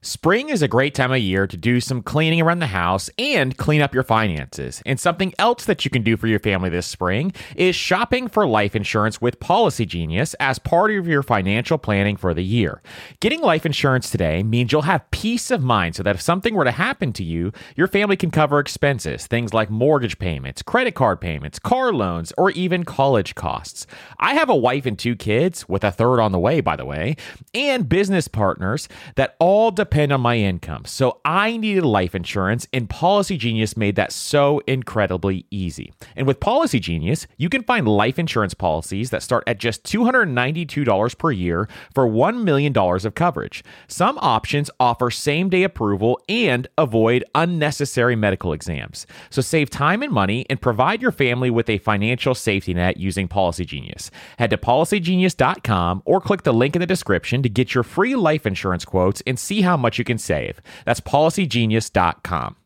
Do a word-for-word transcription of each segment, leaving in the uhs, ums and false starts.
Spring is a great time of year to do some cleaning around the house and clean up your finances. And something else that you can do for your family this spring is shopping for life insurance with Policy Genius as part of your financial planning for the year. Getting life insurance today means you'll have peace of mind so that if something were to happen to you, your family can cover expenses, things like mortgage payments, credit card payments, car loans, or even college costs. I have a wife and two kids, with a third on the way, by the way, and business partners that all depend on my income. So I needed life insurance, and Policy Genius made that so incredibly easy. And with Policy Genius, you can find life insurance policies that start at just two hundred ninety-two dollars per year for one million dollars of coverage. Some options offer same-day approval and avoid unnecessary medical exams. So save time and money and provide your family with a financial safety net using Policy Genius. Head to policy genius dot com or click the link in the description to get your free life insurance quotes and see how much you can save. That's policy genius dot com.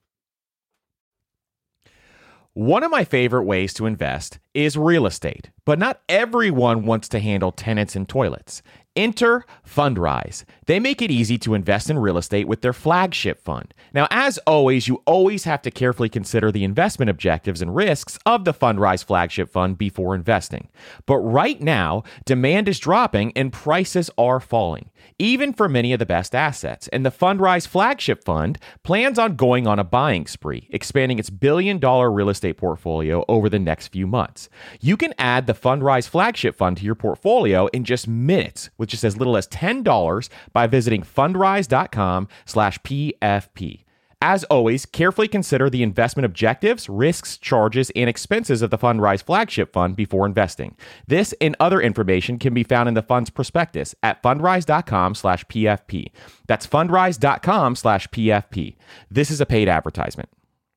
One of my favorite ways to invest is real estate, but not everyone wants to handle tenants and toilets. Enter Fundrise. They make it easy to invest in real estate with their flagship fund. Now, as always, you always have to carefully consider the investment objectives and risks of the Fundrise flagship fund before investing. But right now, demand is dropping and prices are falling, even for many of the best assets. And the Fundrise flagship fund plans on going on a buying spree, expanding its billion dollar real estate portfolio over the next few months. You can add the Fundrise flagship fund to your portfolio in just minutes with just as little as ten dollars by visiting fundrise dot com slash P F P. As always, carefully consider the investment objectives, risks, charges, and expenses of the Fundrise flagship fund before investing. This and other information can be found in the fund's prospectus at fundrise dot com slash P F P. That's fundrise dot com slash P F P. This is a paid advertisement.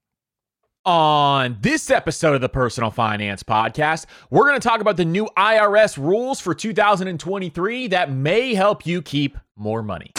On this episode of the Personal Finance Podcast, we're going to talk about the new I R S rules for two thousand twenty-three that may help you keep more money.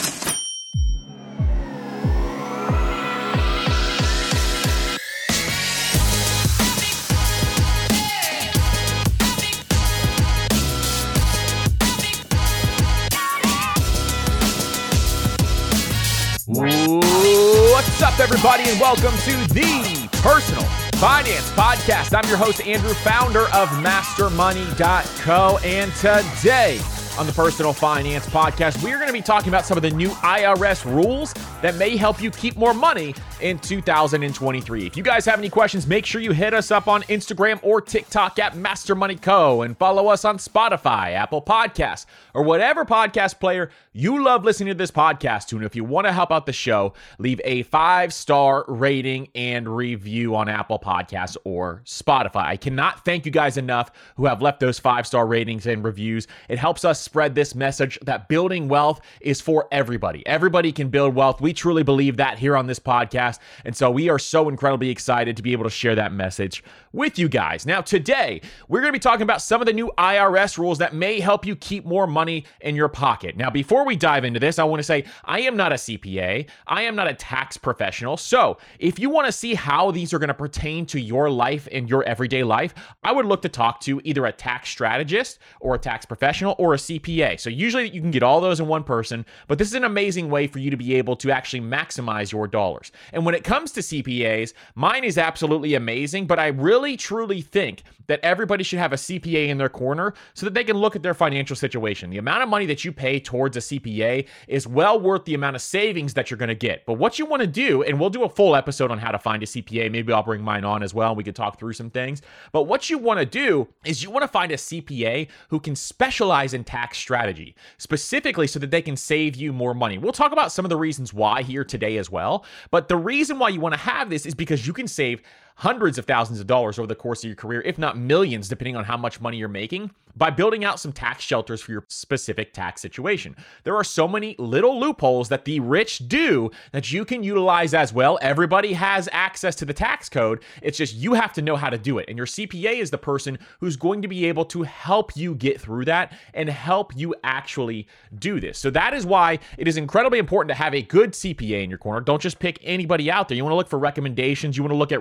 What's up, everybody, and welcome to the Personal Finance Podcast. I'm your host, Andrew, founder of master money dot co, and today on the Personal Finance Podcast, we are going to be talking about some of the new I R S rules that may help you keep more money in two thousand twenty-three. If you guys have any questions, make sure you hit us up on Instagram or TikTok at Master Money Co. and follow us on Spotify, Apple Podcasts, or whatever podcast player you love listening to this podcast to. And if you want to help out the show, leave a five-star rating and review on Apple Podcasts or Spotify. I cannot thank you guys enough who have left those five-star ratings and reviews. It helps us spread this message that building wealth is for everybody. Everybody can build wealth. We truly believe that here on this podcast. And so we are so incredibly excited to be able to share that message with you guys. Now, today, we're going to be talking about some of the new I R S rules that may help you keep more money in your pocket. Now, before we dive into this, I want to say I am not a C P A. I am not a tax professional. So if you want to see how these are going to pertain to your life and your everyday life, I would look to talk to either a tax strategist or a tax professional or a C P A. So usually you can get all those in one person, but this is an amazing way for you to be able to actually maximize your dollars. And when it comes to C P As, mine is absolutely amazing, but I really truly think that everybody should have a C P A in their corner so that they can look at their financial situation. The amount of money that you pay towards a C P A is well worth the amount of savings that you're going to get. But what you want to do, and we'll do a full episode on how to find a C P A, maybe I'll bring mine on as well, and we could talk through some things. But what you want to do is you want to find a C P A who can specialize in tax strategy, specifically so that they can save you more money. We'll talk about some of the reasons why here today as well. But the reason why you want to have this is because you can save hundreds of thousands of dollars over the course of your career, if not millions, depending on how much money you're making, by building out some tax shelters for your specific tax situation. There are so many little loopholes that the rich do that you can utilize as well. Everybody has access to the tax code. It's just you have to know how to do it. And your C P A is the person who's going to be able to help you get through that and help you actually do this. So that is why it is incredibly important to have a good C P A in your corner. Don't just pick anybody out there. You want to look for recommendations. You want to look at ratings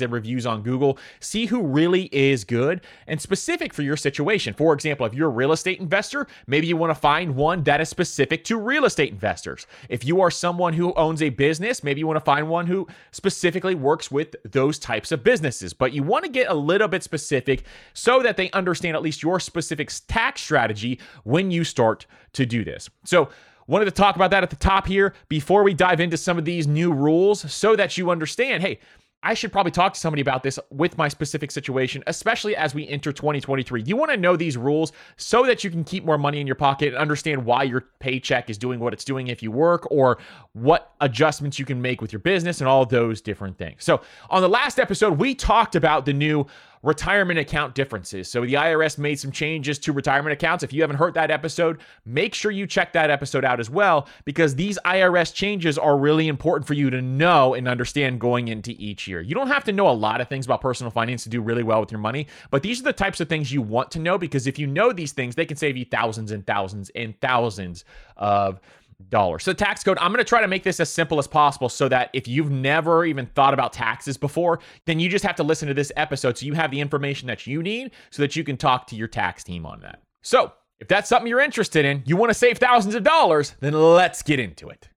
and reviews on Google. See who really is good and specific for your situation. For example, if you're a real estate investor, maybe you want to find one that is specific to real estate investors. If you are someone who owns a business, maybe you want to find one who specifically works with those types of businesses. But you want to get a little bit specific so that they understand at least your specific tax strategy when you start to do this. So wanted to talk about that at the top here before we dive into some of these new rules so that you understand, hey, I should probably talk to somebody about this with my specific situation, especially as we enter twenty twenty-three. You want to know these rules so that you can keep more money in your pocket and understand why your paycheck is doing what it's doing if you work, or what adjustments you can make with your business and all those different things. So on the last episode, we talked about the new retirement account differences. So the I R S made some changes to retirement accounts. If you haven't heard that episode, make sure you check that episode out as well, because these I R S changes are really important for you to know and understand going into each year. You don't have to know a lot of things about personal finance to do really well with your money, but these are the types of things you want to know, because if you know these things, they can save you thousands and thousands and thousands of dollars. So the tax code, I'm going to try to make this as simple as possible so that if you've never even thought about taxes before, then you just have to listen to this episode so you have the information that you need so that you can talk to your tax team on that. So if that's something you're interested in, you want to save thousands of dollars, then let's get into it.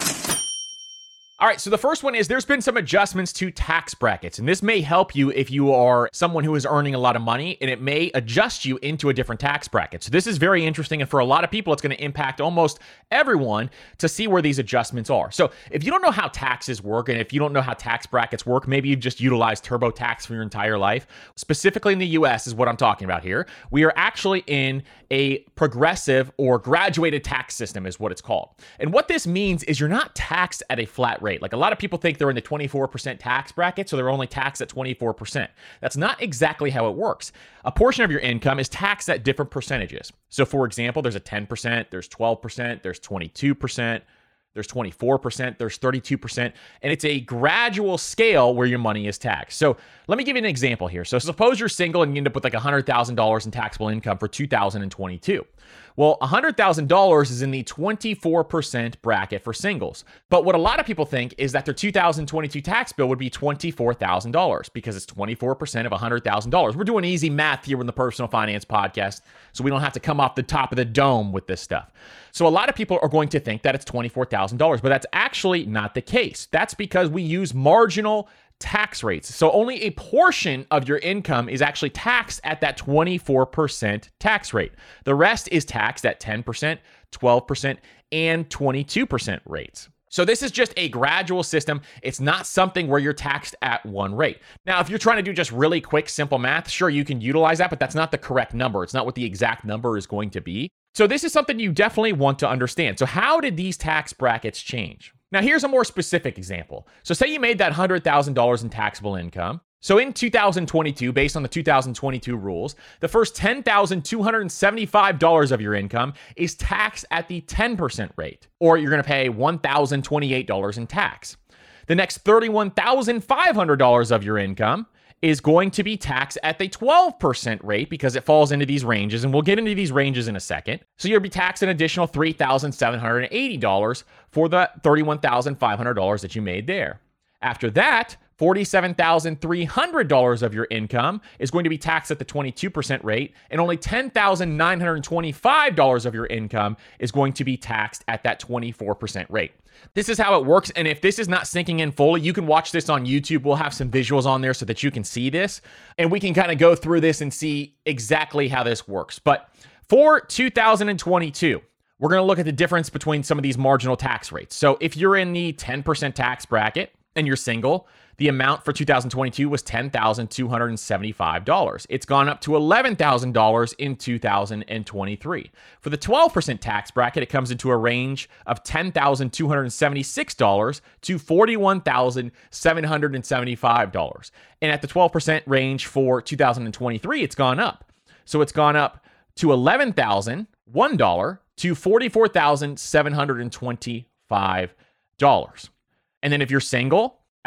All right, so the first one is there's been some adjustments to tax brackets, and this may help you if you are someone who is earning a lot of money, and it may adjust you into a different tax bracket. So this is very interesting, and for a lot of people, it's going to impact almost everyone to see where these adjustments are. So if you don't know how taxes work, and if you don't know how tax brackets work, maybe you've just utilized TurboTax for your entire life. Specifically in the U S is what I'm talking about here. We are actually in a progressive or graduated tax system is what it's called. And what this means is you're not taxed at a flat rate. Like a lot of people think they're in the twenty-four percent tax bracket, so they're only taxed at twenty-four percent. That's not exactly how it works. A portion of your income is taxed at different percentages. So for example, there's a ten percent, there's twelve percent, there's twenty-two percent, there's twenty-four percent, there's thirty-two percent, and it's a gradual scale where your money is taxed. So let me give you an example here. So suppose you're single and you end up with like one hundred thousand dollars in taxable income for two thousand twenty-two. Well, one hundred thousand dollars is in the twenty-four percent bracket for singles. But what a lot of people think is that their two thousand twenty-two tax bill would be twenty-four thousand dollars because it's twenty-four percent of one hundred thousand dollars. We're doing easy math here in the Personal Finance Podcast, so we don't have to come off the top of the dome with this stuff. So a lot of people are going to think that it's twenty-four thousand dollars, but that's actually not the case. That's because we use marginal tax rates. So only a portion of your income is actually taxed at that twenty-four percent tax rate. The rest is taxed at ten percent, twelve percent, and twenty-two percent rates. So this is just a gradual system. It's not something where you're taxed at one rate. Now, if you're trying to do just really quick, simple math, sure, you can utilize that, but that's not the correct number. It's not what the exact number is going to be. So this is something you definitely want to understand. So how did these tax brackets change? Now, here's a more specific example. So say you made that one hundred thousand dollars in taxable income. So in two thousand twenty-two, based on the two thousand twenty-two rules, the first ten thousand two hundred seventy-five dollars of your income is taxed at the ten percent rate, or you're going to pay one thousand twenty-eight dollars in tax. The next thirty-one thousand five hundred dollars of your income is going to be taxed at the twelve percent rate because it falls into these ranges, and we'll get into these ranges in a second. So you'll be taxed an additional three thousand seven hundred eighty dollars for the thirty-one thousand five hundred dollars that you made there. After that, forty-seven thousand three hundred dollars of your income is going to be taxed at the twenty-two percent rate, and only ten thousand nine hundred twenty-five dollars of your income is going to be taxed at that twenty-four percent rate. This is how it works, and if this is not sinking in fully, you can watch this on YouTube. We'll have some visuals on there so that you can see this, and we can kind of go through this and see exactly how this works. But for two thousand twenty-two, we're going to look at the difference between some of these marginal tax rates. So if you're in the ten percent tax bracket and you're single, the amount for two thousand twenty-two was ten thousand two hundred seventy-five dollars. It's gone up to eleven thousand dollars in two thousand twenty-three. For the twelve percent tax bracket, it comes into a range of ten thousand two hundred seventy-six dollars to forty-one thousand seven hundred seventy-five dollars. And at the twelve percent range for two thousand twenty-three, it's gone up. So it's gone up to eleven thousand one dollar to forty-four thousand seven hundred twenty-five dollars. And then if you're single,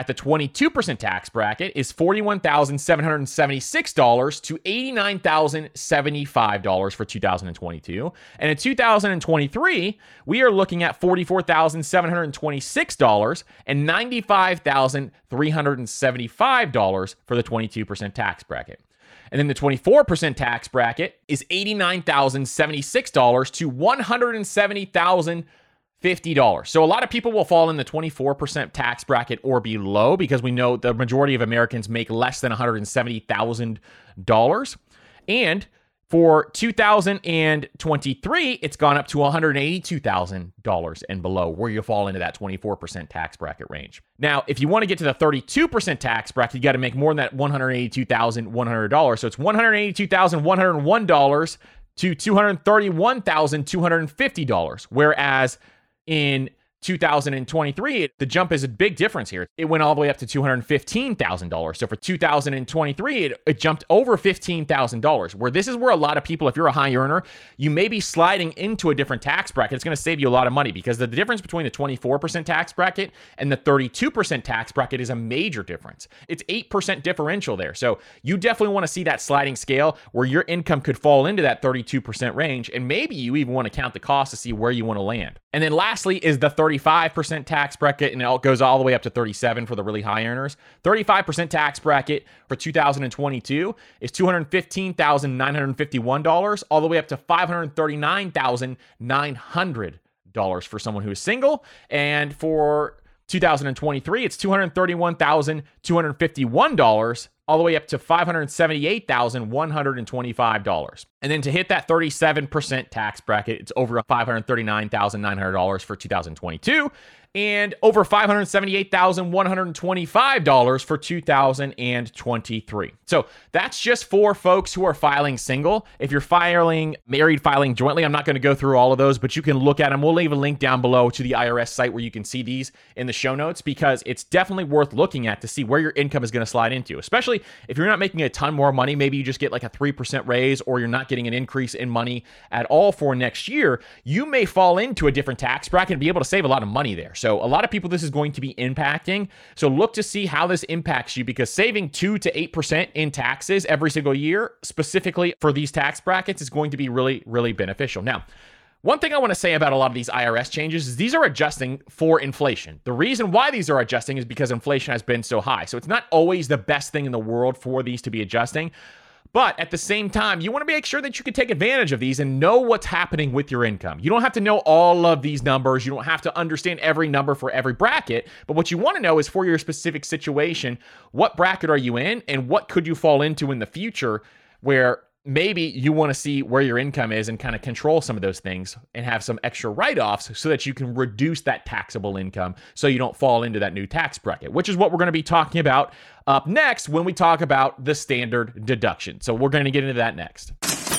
at the twenty-two percent tax bracket is forty-one thousand seven hundred seventy-six dollars to eighty-nine thousand seventy-five dollars for two thousand twenty-two. And in two thousand twenty-three, we are looking at forty-four thousand seven hundred twenty-six dollars and ninety-five thousand three hundred seventy-five dollars for the twenty-two percent tax bracket. And then the twenty-four percent tax bracket is eighty-nine thousand seventy-six dollars to one hundred seventy thousand fifty dollars. So a lot of people will fall in the twenty-four percent tax bracket or below because we know the majority of Americans make less than one hundred seventy thousand dollars. And for two thousand twenty-three, it's gone up to one hundred eighty-two thousand dollars and below, where you fall into that twenty-four percent tax bracket range. Now, if you want to get to the thirty-two percent tax bracket, you got to make more than that one hundred eighty-two thousand one hundred dollars. So it's one hundred eighty-two thousand one hundred one dollars to two hundred thirty-one thousand two hundred fifty dollars, whereas in two thousand twenty-three, the jump is a big difference here. It went all the way up to two hundred fifteen thousand dollars. So for two thousand twenty-three, it, it jumped over fifteen thousand dollars, where this is where a lot of people, if you're a high earner, you may be sliding into a different tax bracket. It's going to save you a lot of money because the difference between the twenty-four percent tax bracket and the thirty-two percent tax bracket is a major difference. It's eight percent differential there. So you definitely want to see that sliding scale where your income could fall into that thirty-two percent range. And maybe you even want to count the cost to see where you want to land. And then lastly is the thirty-five percent tax bracket, and it goes all the way up to thirty-seven for the really high earners. thirty-five percent tax bracket for two thousand twenty-two is two hundred fifteen thousand nine hundred fifty-one dollars, all the way up to five hundred thirty-nine thousand nine hundred dollars for someone who is single. And for two thousand twenty-three, it's two hundred thirty-one thousand two hundred fifty-one dollars, all the way up to five hundred seventy-eight thousand one hundred twenty-five dollars. And then to hit that thirty-seven percent tax bracket, it's over five hundred thirty-nine thousand nine hundred dollars for two thousand twenty-two and over five hundred seventy-eight thousand one hundred twenty-five dollars for two thousand twenty-three. So that's just for folks who are filing single. If you're filing married, filing jointly, I'm not going to go through all of those, but you can look at them. We'll leave a link down below to the I R S site where you can see these in the show notes, because it's definitely worth looking at to see where your income is going to slide into, especially if you're not making a ton more money. Maybe you just get like a three percent raise, or you're not getting an increase in money at all for next year. You may fall into a different tax bracket and be able to save a lot of money there. So a lot of people, this is going to be impacting. So look to see how this impacts you, because saving two to eight percent in taxes every single year, specifically for these tax brackets, is going to be really, really beneficial. Now, one thing I want to say about a lot of these I R S changes is these are adjusting for inflation. The reason why these are adjusting is because inflation has been so high. So it's not always the best thing in the world for these to be adjusting. But at the same time, you want to make sure that you can take advantage of these and know what's happening with your income. You don't have to know all of these numbers. You don't have to understand every number for every bracket. But what you want to know is, for your specific situation, what bracket are you in and what could you fall into in the future, where maybe you want to see where your income is and kind of control some of those things and have some extra write-offs so that you can reduce that taxable income so you don't fall into that new tax bracket, which is what we're going to be talking about up next when we talk about the standard deduction. So we're going to get into that next.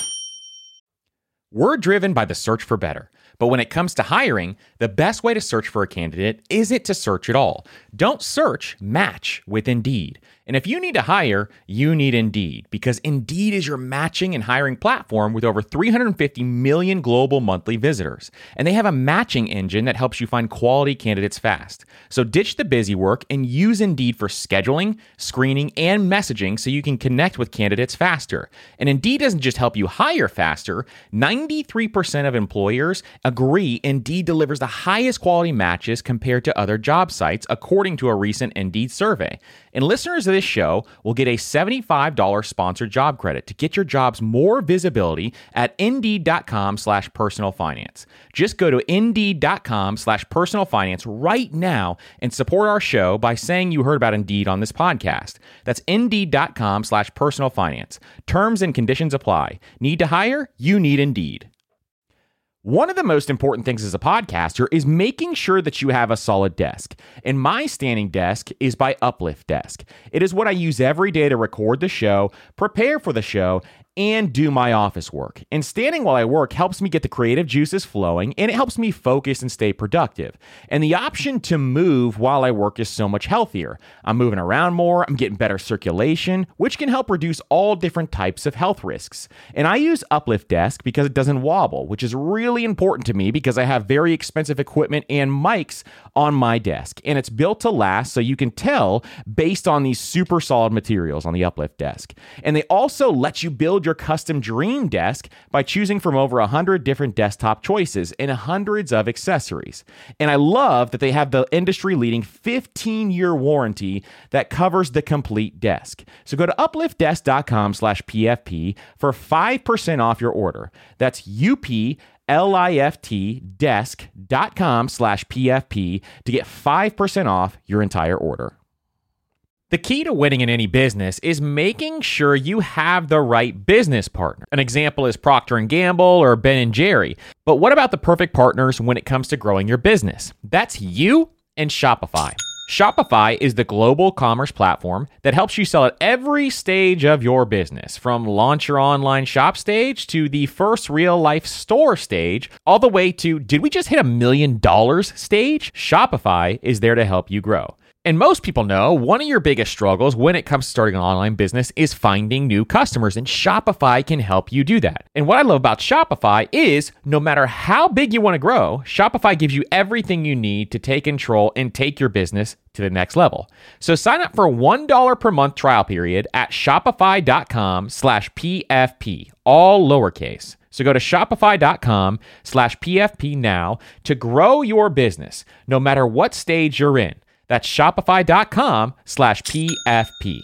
We're driven by the search for better. But when it comes to hiring, the best way to search for a candidate isn't to search at all. Don't search, match with Indeed. And if you need to hire, you need Indeed, because Indeed is your matching and hiring platform with over three hundred fifty million global monthly visitors. And they have a matching engine that helps you find quality candidates fast. So ditch the busy work and use Indeed for scheduling, screening, and messaging so you can connect with candidates faster. And Indeed doesn't just help you hire faster. ninety-three percent of employers agree Indeed delivers the highest quality matches compared to other job sites, according to a recent Indeed survey. And listeners of this show will get a seventy-five dollars sponsored job credit to get your jobs more visibility at Indeed.com slash personal finance. Just go to Indeed.com slash personal finance right now and support our show by saying you heard about Indeed on this podcast. That's Indeed.com slash personal finance. Terms and conditions apply. Need to hire? You need Indeed. One of the most important things as a podcaster is making sure that you have a solid desk. And my standing desk is by Uplift Desk. It is what I use every day to record the show, prepare for the show, and do my office work. And standing while I work helps me get the creative juices flowing, and it helps me focus and stay productive. And the option to move while I work is so much healthier. I'm moving around more, I'm getting better circulation, which can help reduce all different types of health risks. And I use Uplift Desk because it doesn't wobble, which is really important to me because I have very expensive equipment and mics on my desk, and it's built to last, so you can tell based on these super solid materials on the Uplift desk. And they also let you build your custom dream desk by choosing from over one hundred different desktop choices and hundreds of accessories. And I love that they have the industry-leading fifteen-year warranty that covers the complete desk. So go to upliftdesk.com slash PFP for five percent off your order. That's U-P-L-I-F-T desk.com slash PFP to get five percent off your entire order. The key to winning in any business is making sure you have the right business partner. An example is Procter and Gamble or Ben and Jerry. But what about the perfect partners when it comes to growing your business? That's you and Shopify. Shopify is the global commerce platform that helps you sell at every stage of your business, from launch your online shop stage to the first real life store stage, all the way to did we just hit a million dollars stage? Shopify is there to help you grow. And most people know one of your biggest struggles when it comes to starting an online business is finding new customers, and Shopify can help you do that. And what I love about Shopify is no matter how big you want to grow, Shopify gives you everything you need to take control and take your business to the next level. So sign up for a one dollar per month trial period at shopify.com slash PFP, all lowercase. So go to shopify.com slash PFP now to grow your business, no matter what stage you're in. That's shopify.com slash PFP.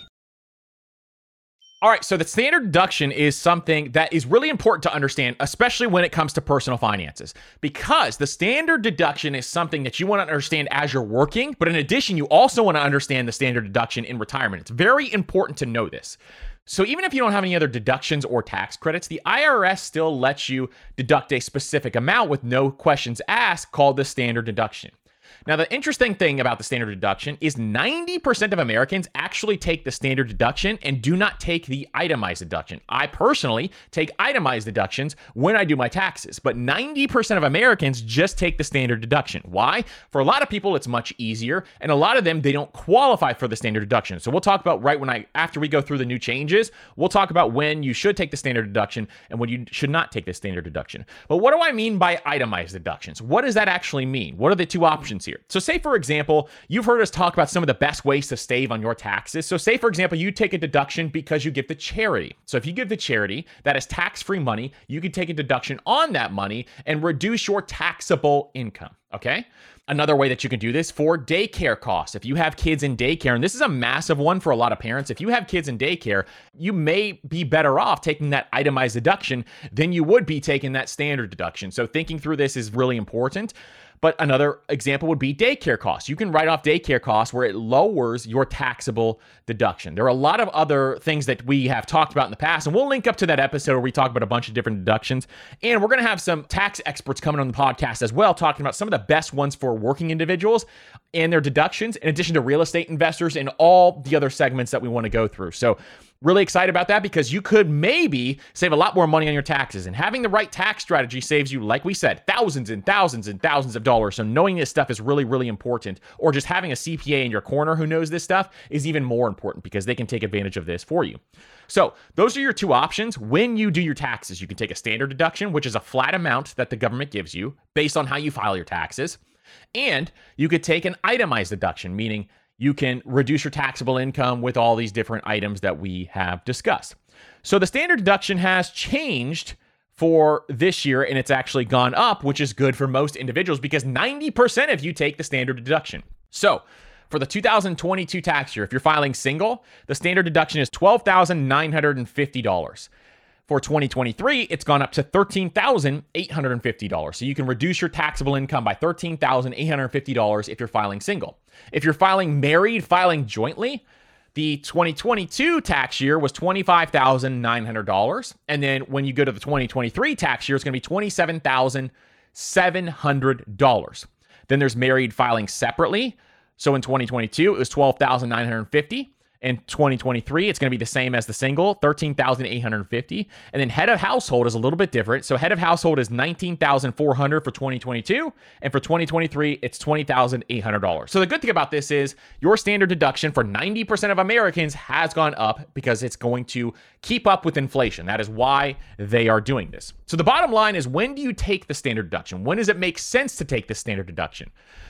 All right, so the standard deduction is something that is really important to understand, especially when it comes to personal finances, because the standard deduction is something that you want to understand as you're working, but in addition, you also want to understand the standard deduction in retirement. It's very important to know this. So even if you don't have any other deductions or tax credits, the I R S still lets you deduct a specific amount with no questions asked, called the standard deduction. Now, the interesting thing about the standard deduction is ninety percent of Americans actually take the standard deduction and do not take the itemized deduction. I personally take itemized deductions when I do my taxes, but ninety percent of Americans just take the standard deduction. Why? For a lot of people, it's much easier, and a lot of them, they don't qualify for the standard deduction. So we'll talk about right when I, after we go through the new changes, we'll talk about when you should take the standard deduction and when you should not take the standard deduction. But what do I mean by itemized deductions? What does that actually mean? What are the two options here? So say, for example, you've heard us talk about some of the best ways to save on your taxes. So say, for example, you take a deduction because you give to charity. So if you give to charity, that is tax-free money, you can take a deduction on that money and reduce your taxable income, okay? Another way that you can do this for daycare costs. If you have kids in daycare, and this is a massive one for a lot of parents, if you have kids in daycare, you may be better off taking that itemized deduction than you would be taking that standard deduction. So thinking through this is really important. But another example would be daycare costs. You can write off daycare costs where it lowers your taxable deduction. There are a lot of other things that we have talked about in the past, and we'll link up to that episode where we talk about a bunch of different deductions. And we're going to have some tax experts coming on the podcast as well, talking about some of the best ones for working individuals and their deductions, in addition to real estate investors and all the other segments that we want to go through. So really excited about that because you could maybe save a lot more money on your taxes, and having the right tax strategy saves you, like we said, thousands and thousands and thousands of dollars. So knowing this stuff is really, really important, or just having a C P A in your corner who knows this stuff is even more important because they can take advantage of this for you. So those are your two options. When you do your taxes, you can take a standard deduction, which is a flat amount that the government gives you based on how you file your taxes. And you could take an itemized deduction, meaning you can reduce your taxable income with all these different items that we have discussed. So the standard deduction has changed for this year, and it's actually gone up, which is good for most individuals because ninety percent of you take the standard deduction. So for the two thousand twenty-two tax year, if you're filing single, the standard deduction is twelve thousand nine hundred fifty dollars. For twenty twenty-three, it's gone up to thirteen thousand eight hundred fifty dollars. So you can reduce your taxable income by thirteen thousand eight hundred fifty dollars if you're filing single. If you're filing married, filing jointly, the twenty twenty-two tax year was twenty-five thousand nine hundred dollars. And then when you go to the twenty twenty-three tax year, it's going to be twenty-seven thousand seven hundred dollars. Then there's married filing separately. So in twenty twenty-two, it was twelve thousand nine hundred fifty dollars. In twenty twenty-three, it's going to be the same as the single, thirteen thousand eight hundred fifty dollars. And then head of household is a little bit different. So head of household is nineteen thousand four hundred dollars for twenty twenty-two. And for twenty twenty-three, it's twenty thousand eight hundred dollars. So the good thing about this is your standard deduction for ninety percent of Americans has gone up because it's going to keep up with inflation. That is why they are doing this. So the bottom line is, when do you take the standard deduction? When does it make sense to take the standard deduction?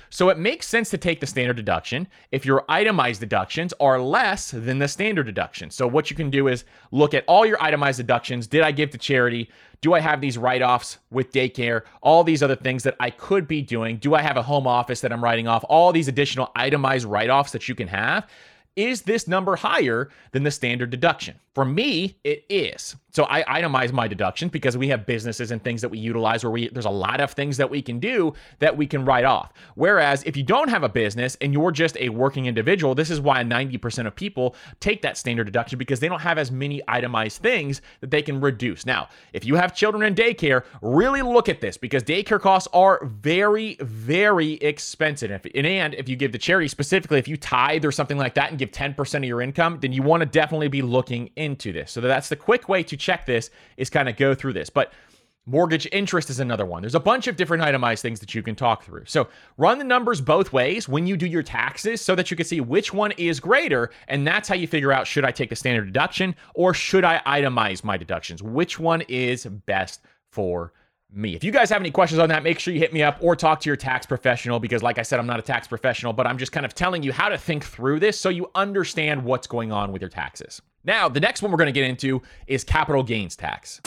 So it makes sense to take the standard deduction if your itemized deductions are less than the standard deduction. So what you can do is look at all your itemized deductions. Did I give to charity? Do I have these write-offs with daycare? All these other things that I could be doing. Do I have a home office that I'm writing off? All these additional itemized write-offs that you can have. Is this number higher than the standard deduction? For me, it is. So I itemize my deductions because we have businesses and things that we utilize where we there's a lot of things that we can do that we can write off. Whereas if you don't have a business and you're just a working individual, this is why ninety percent of people take that standard deduction because they don't have as many itemized things that they can reduce. Now, if you have children in daycare, really look at this because daycare costs are very, very expensive. If, and if you give to charity, specifically if you tithe or something like that and give ten percent of your income, then you want to definitely be looking into this. So that's the quick way to check this is kind of go through this. But mortgage interest is another one. There's a bunch of different itemized things that you can talk through. So run the numbers both ways when you do your taxes so that you can see which one is greater. And that's how you figure out, should I take the standard deduction or should I itemize my deductions? Which one is best for me? If you guys have any questions on that, make sure you hit me up or talk to your tax professional because like I said, I'm not a tax professional, but I'm just kind of telling you how to think through this so you understand what's going on with your taxes. Now, the next one we're going to get into is capital gains tax.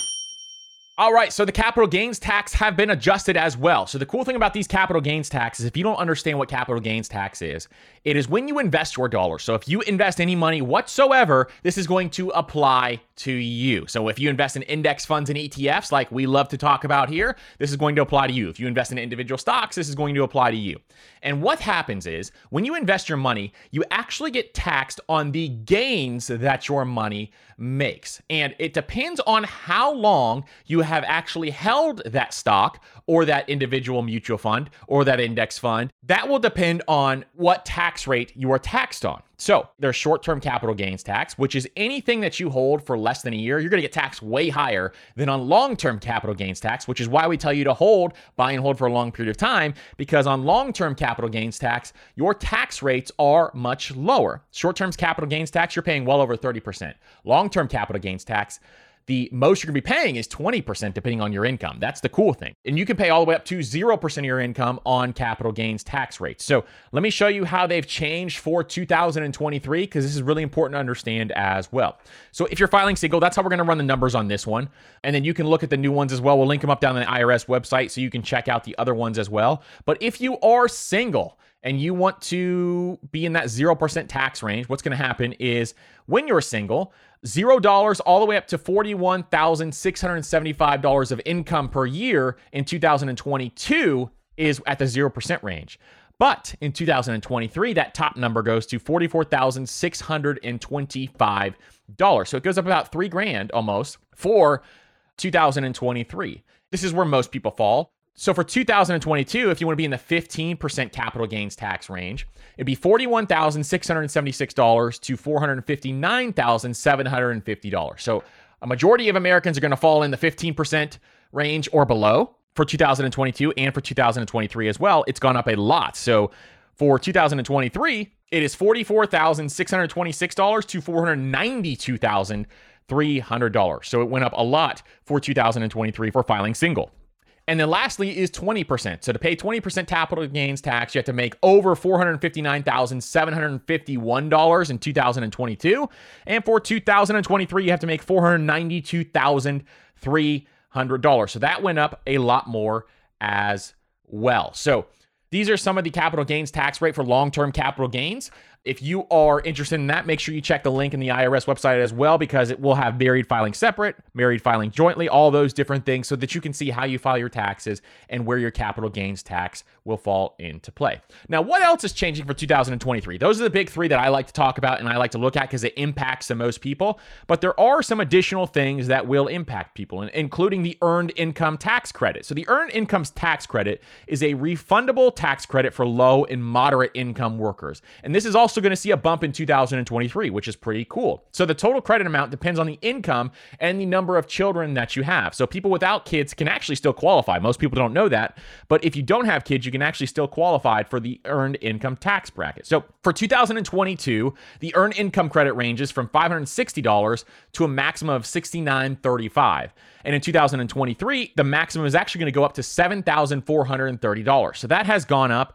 All right, so the capital gains tax have been adjusted as well. So the cool thing about these capital gains taxes, if you don't understand what capital gains tax is, it is when you invest your dollars. So if you invest any money whatsoever, this is going to apply to you. So if you invest in index funds and E T Fs, like we love to talk about here, this is going to apply to you. If you invest in individual stocks, this is going to apply to you. And what happens is when you invest your money, you actually get taxed on the gains that your money makes. And it depends on how long you have actually held that stock or that individual mutual fund or that index fund. That will depend on what tax rate you are taxed on. So there's short-term capital gains tax, which is anything that you hold for less than a year, you're going to get taxed way higher than on long-term capital gains tax, which is why we tell you to hold, buy and hold for a long period of time, because on long-term capital gains tax, your tax rates are much lower. Short-term capital gains tax, you're paying well over thirty percent. Long-term capital gains tax, the most you're going to be paying is twenty percent depending on your income. That's the cool thing. And you can pay all the way up to zero percent of your income on capital gains tax rates. So let me show you how they've changed for two thousand twenty-three, because this is really important to understand as well. So if you're filing single, that's how we're going to run the numbers on this one. And then you can look at the new ones as well. We'll link them up down on the I R S website so you can check out the other ones as well. But if you are single and you want to be in that zero percent tax range, what's going to happen is when you're single, zero dollars all the way up to forty-one thousand six hundred seventy-five dollars of income per year in two thousand twenty-two is at the zero percent range. But in two thousand twenty-three, that top number goes to forty-four thousand six hundred twenty-five dollars. So it goes up about three grand almost for two thousand twenty-three. This is where most people fall. So for two thousand twenty-two, if you want to be in the fifteen percent capital gains tax range, it'd be forty-one thousand six hundred seventy-six dollars to four hundred fifty-nine thousand seven hundred fifty dollars. So a majority of Americans are going to fall in the fifteen percent range or below for two thousand twenty-two, and for two thousand twenty-three as well. It's gone up a lot. So for two thousand twenty-three, it is forty-four thousand six hundred twenty-six dollars to four hundred ninety-two thousand three hundred dollars. So it went up a lot for two thousand twenty-three for filing single. And then lastly is twenty percent. So to pay twenty percent capital gains tax, you have to make over four hundred fifty-nine thousand seven hundred fifty-one dollars in two thousand twenty-two. And for two thousand twenty-three, you have to make four hundred ninety-two thousand three hundred dollars. So that went up a lot more as well. So these are some of the capital gains tax rate for long-term capital gains. If you are interested in that, make sure you check the link in the I R S website as well, because it will have married filing separate, married filing jointly, all those different things, so that you can see how you file your taxes and where your capital gains tax will fall into play. Now, what else is changing for two thousand twenty-three? Those are the big three that I like to talk about and I like to look at because it impacts the most people. But there are some additional things that will impact people, including the earned income tax credit. So the earned income tax credit is a refundable tax credit for low and moderate income workers. And this is also going to see a bump in two thousand twenty-three, which is pretty cool. So the total credit amount depends on the income and the number of children that you have. So people without kids can actually still qualify. Most people don't know that, but if you don't have kids, you can actually still qualify for the earned income tax bracket. So for two thousand twenty-two, the earned income credit ranges from five hundred sixty dollars to a maximum of sixty-nine thirty-five. And in two thousand twenty-three, the maximum is actually going to go up to seven thousand four hundred thirty dollars. So that has gone up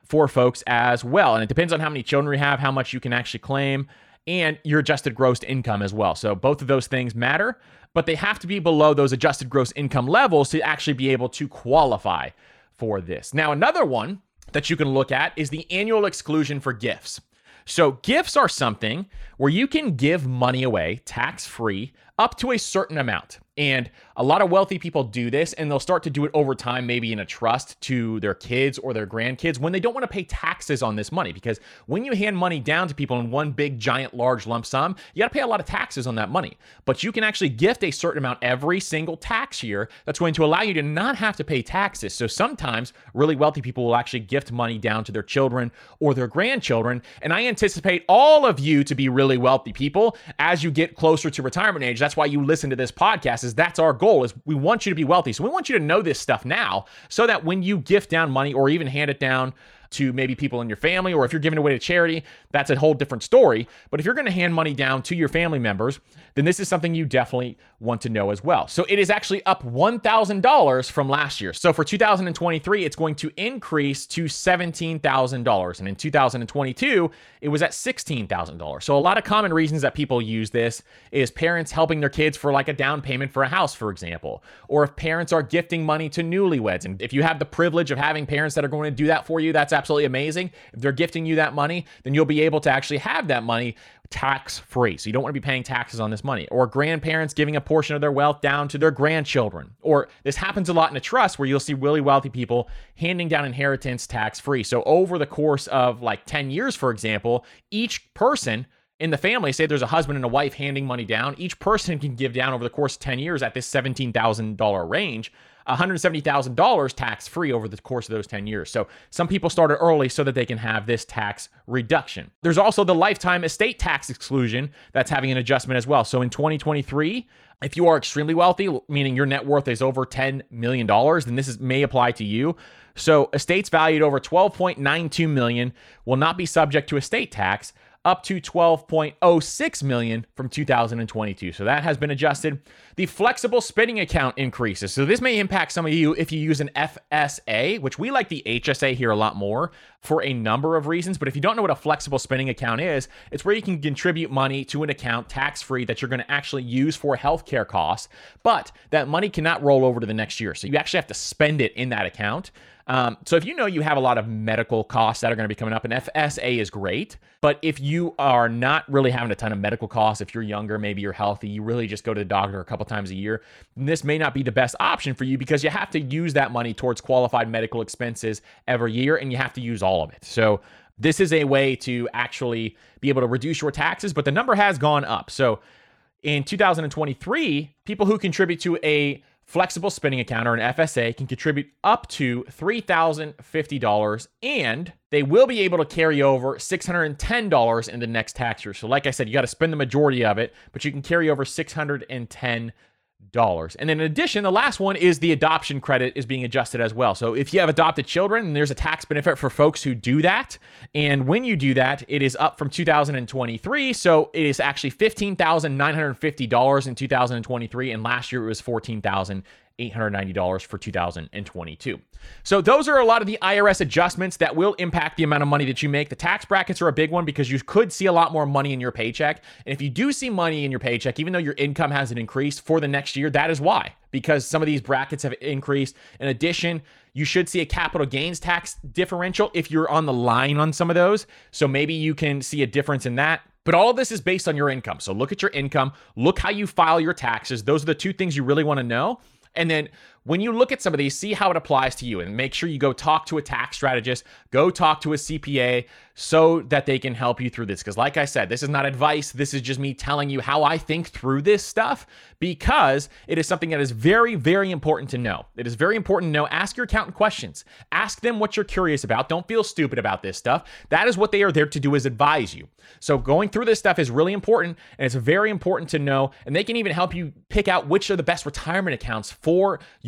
for folks as well. And it depends on how many children you have, how much you can actually claim, and your adjusted gross income as well. So both of those things matter, but they have to be below those adjusted gross income levels to actually be able to qualify for this. Now, another one that you can look at is the annual exclusion for gifts. So gifts are something where you can give money away tax-free up to a certain amount. And a lot of wealthy people do this, and they'll start to do it over time, maybe in a trust to their kids or their grandkids when they don't want to pay taxes on this money. Because when you hand money down to people in one big, giant, large lump sum, you got to pay a lot of taxes on that money. But you can actually gift a certain amount every single tax year that's going to allow you to not have to pay taxes. So sometimes really wealthy people will actually gift money down to their children or their grandchildren. And I anticipate all of you to be really wealthy people as you get closer to retirement age. That's why you listen to this podcast. Is that's our goal, is we want you to be wealthy. So we want you to know this stuff now so that when you gift down money or even hand it down to maybe people in your family, or if you're giving it away to charity, that's a whole different story. But if you're going to hand money down to your family members, then this is something you definitely want to know as well. So it is actually up one thousand dollars from last year. So for two thousand twenty-three, it's going to increase to seventeen thousand dollars. And in two thousand twenty-two, it was at sixteen thousand dollars. So a lot of common reasons that people use this is parents helping their kids for like a down payment for a house, for example, or if parents are gifting money to newlyweds. And if you have the privilege of having parents that are going to do that for you, that's absolutely amazing. If they're gifting you that money, then you'll be able to actually have that money tax-free. So you don't want to be paying taxes on this money. Or grandparents giving a portion of their wealth down to their grandchildren. Or this happens a lot in a trust where you'll see really wealthy people handing down inheritance tax-free. So over the course of like ten years, for example, each person in the family, say there's a husband and a wife handing money down, each person can give down over the course of ten years at this seventeen thousand dollars range, one hundred seventy thousand dollars tax-free over the course of those ten years. So some people started early so that they can have this tax reduction. There's also the lifetime estate tax exclusion that's having an adjustment as well. So in twenty twenty-three, if you are extremely wealthy, meaning your net worth is over ten million dollars, then this is, may apply to you. So estates valued over twelve point nine two million dollars will not be subject to estate tax, up to twelve point oh six million dollars from two thousand twenty-two. So that has been adjusted. The flexible spending account increases. So this may impact some of you if you use an F S A, which we like the H S A here a lot more for a number of reasons. But if you don't know what a flexible spending account is, it's where you can contribute money to an account tax-free that you're going to actually use for healthcare costs, but that money cannot roll over to the next year. So you actually have to spend it in that account. Um, so if you know you have a lot of medical costs that are going to be coming up, an F S A is great. But if you are not really having a ton of medical costs, if you're younger, maybe you're healthy, you really just go to the doctor a couple times a year, this may not be the best option for you because you have to use that money towards qualified medical expenses every year, and you have to use all of it. So this is a way to actually be able to reduce your taxes, but the number has gone up. So in two thousand twenty-three, people who contribute to a flexible spending account or an F S A can contribute up to three thousand fifty dollars, and they will be able to carry over six hundred ten dollars in the next tax year. So like I said, you got to spend the majority of it, but you can carry over six hundred ten dollars. And then in addition, the last one is the adoption credit is being adjusted as well. So if you have adopted children, there's a tax benefit for folks who do that. And when you do that, it is up from two thousand twenty-three. So it is actually fifteen thousand nine hundred fifty dollars in two thousand twenty-three. And last year it was fourteen thousand eight hundred ninety dollars for two thousand twenty-two. So those are a lot of the I R S adjustments that will impact the amount of money that you make. The tax brackets are a big one because you could see a lot more money in your paycheck. And if you do see money in your paycheck, even though your income hasn't increased for the next year, that is why, because some of these brackets have increased. In addition, you should see a capital gains tax differential if you're on the line on some of those. So maybe you can see a difference in that. But all of this is based on your income. So look at your income, look how you file your taxes. Those are the two things you really want to know. And then when you look at some of these, see how it applies to you, and make sure you go talk to a tax strategist, go talk to a C P A so that they can help you through this. Because like I said, this is not advice. This is just me telling you how I think through this stuff, because it is something that is very, very important to know. It is very important to know. Ask your accountant questions. Ask them what you're curious about. Don't feel stupid about this stuff. That is what they are there to do, is advise you. So going through this stuff is really important, and it's very important to know. And they can even help you pick out which are the best retirement accounts for your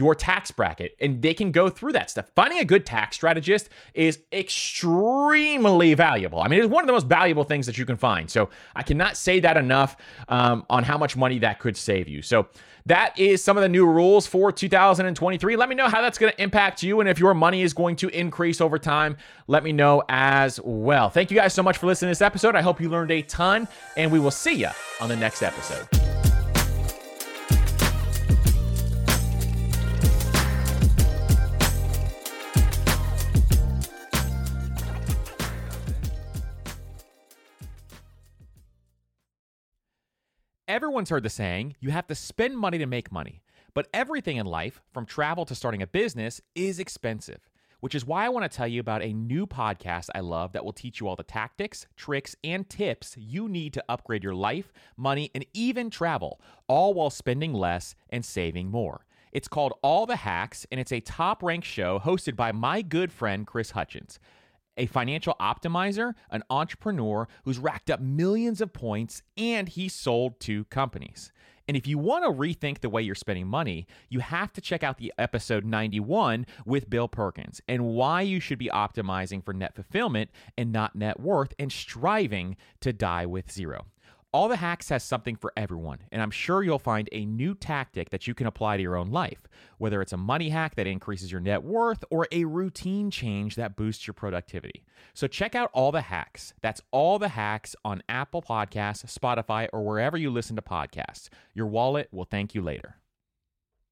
your tax bracket, and they can go through that stuff. Finding a good tax strategist is extremely valuable. I mean, it's one of the most valuable things that you can find. So I cannot say that enough um, on how much money that could save you. So that is some of the new rules for two thousand twenty-three. Let me know how that's going to impact you, and if your money is going to increase over time, let me know as well. Thank you guys so much for listening to this episode. I hope you learned a ton, and we will see you on the next episode. Everyone's heard the saying, you have to spend money to make money. But everything in life, from travel to starting a business, is expensive, which is why I want to tell you about a new podcast I love that will teach you all the tactics, tricks, and tips you need to upgrade your life, money, and even travel, all while spending less and saving more. It's called All the Hacks, and it's a top-ranked show hosted by my good friend Chris Hutchins, a financial optimizer, an entrepreneur who's racked up millions of points, and he sold to companies. And if you want to rethink the way you're spending money, you have to check out the episode ninety-one with Bill Perkins and why you should be optimizing for net fulfillment and not net worth and striving to die with zero. All the Hacks has something for everyone, and I'm sure you'll find a new tactic that you can apply to your own life, whether it's a money hack that increases your net worth or a routine change that boosts your productivity. So check out All the Hacks. That's All the Hacks on Apple Podcasts, Spotify, or wherever you listen to podcasts. Your wallet will thank you later.